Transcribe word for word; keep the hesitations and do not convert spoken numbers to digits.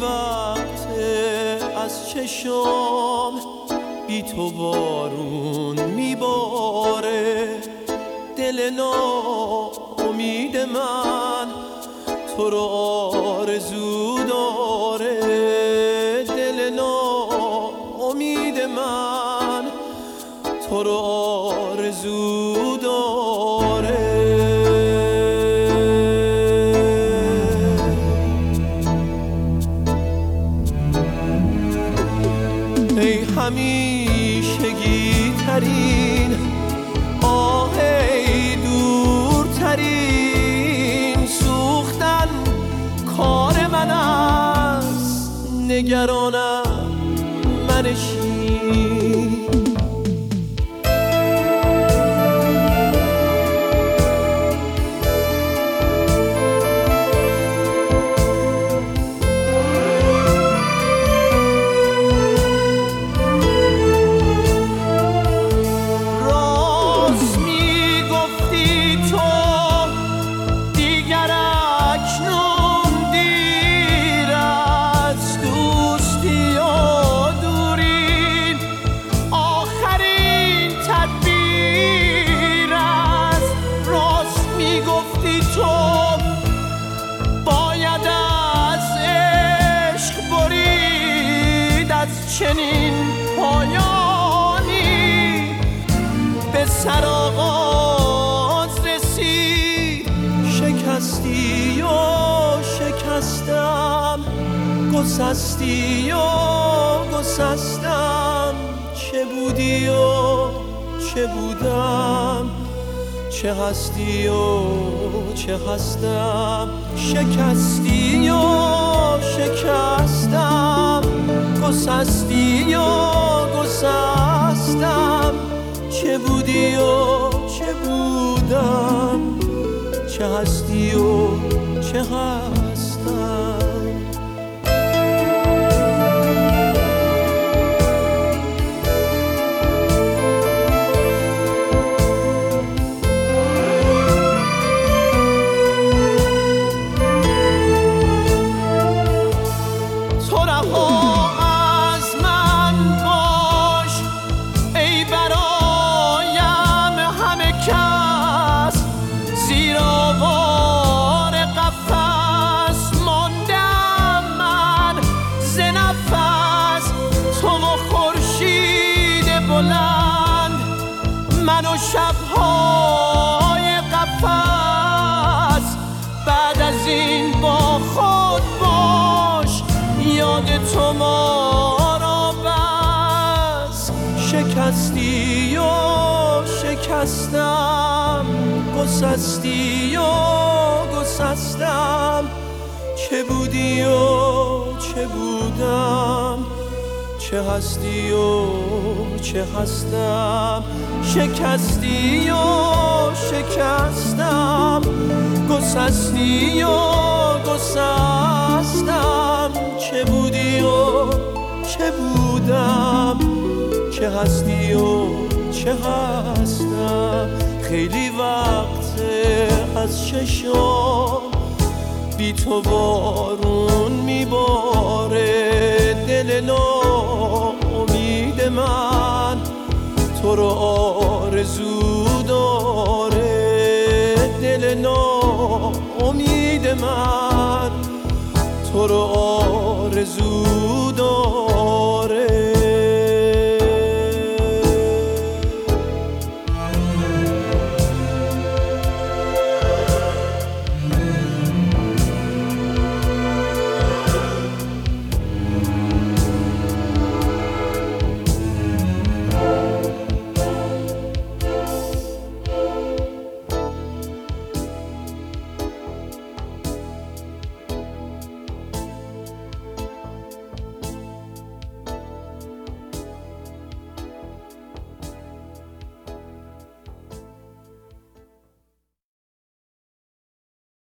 وقته از چشم بی تو بارون میباره، دل ناامید من تو رو آرزو داره، دل ناامید من تو رو آرزو داره. ای همیشگی ترین آه، ای دورترین سوختن کار من است، نگرانم منشین. چنین پایانی به سرآغاز رسید، شکستی و شکستم، گسستی و گسستم، چه بودی و چه بودم، چه هستی و چه هستم، شکستی و شکستم، گسستی و گسستم، چه بودی و چه بودم، چه هستی و چه هستم. من و شب‌های قفس، بعد از این با خود باش، یاد تو ما را بس. شکستی و شکستم، گسستی و گسستم، چه بودی و چه بودم، چه هستی و چه هستم، شکستی و شکستم، گسستی و گسستم، چه بودی و چه بودم، چه هستی و چه هستم. خیلی وقته از چشم بی تو بارون میباره، دل ناامید من تو رو آرزو داره، دل ناامید من تو رو آرزو